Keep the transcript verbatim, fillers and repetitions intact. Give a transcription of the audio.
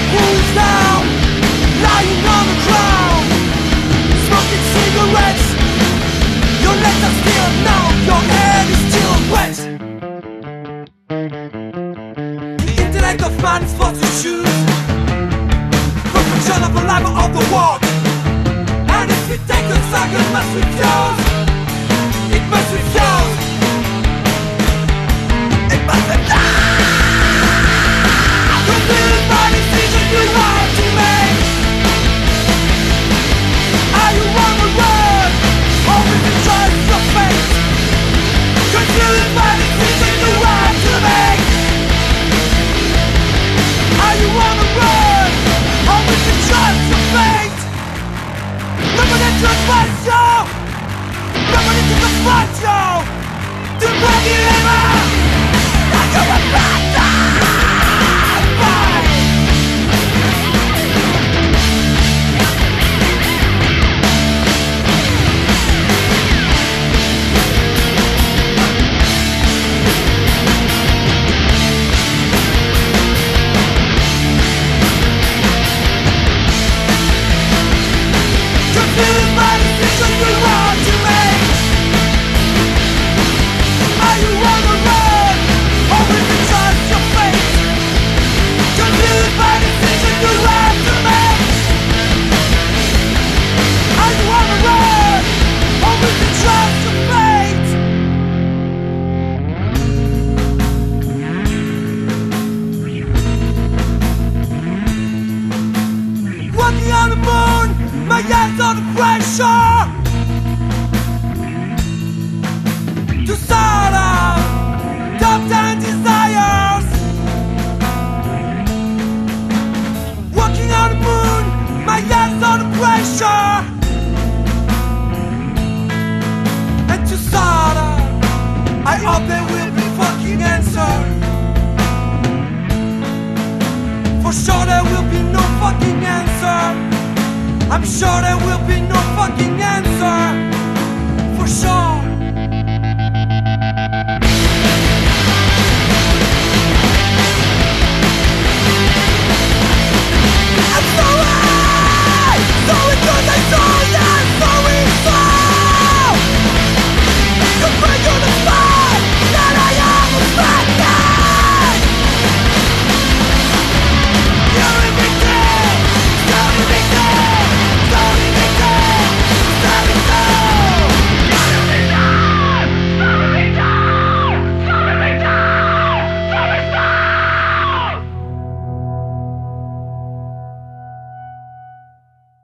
Who's down, lying on the ground, smoking cigarettes. Your legs are still numb, your head is still wet. The intellect of man is forced to choose perfection of the life of the world. And if you take a second, must refuse. It must refuse. It must refuse. Confused by decisions you want to make. Are you on the road, or will you trust your fate? Confused by decisions you want to make. Are you on the road, or will you trust your fate? Nobody to fight you. Nobody to confront you. To break it ever. Like you're a bastard. Confused by decisions you want to make. Are you on the road, or will you trust your fate? Confused by decisions you want to make. Are you on the road, or will you trust your fate? Walking on the moon, my hands under pressure to sort out top ten desires. Walking on the moon, my hands under pressure, and to sort out, I hope there will be fucking answer. For sure there will be no fucking answer. I'm sure there will be no fucking answer. For sure.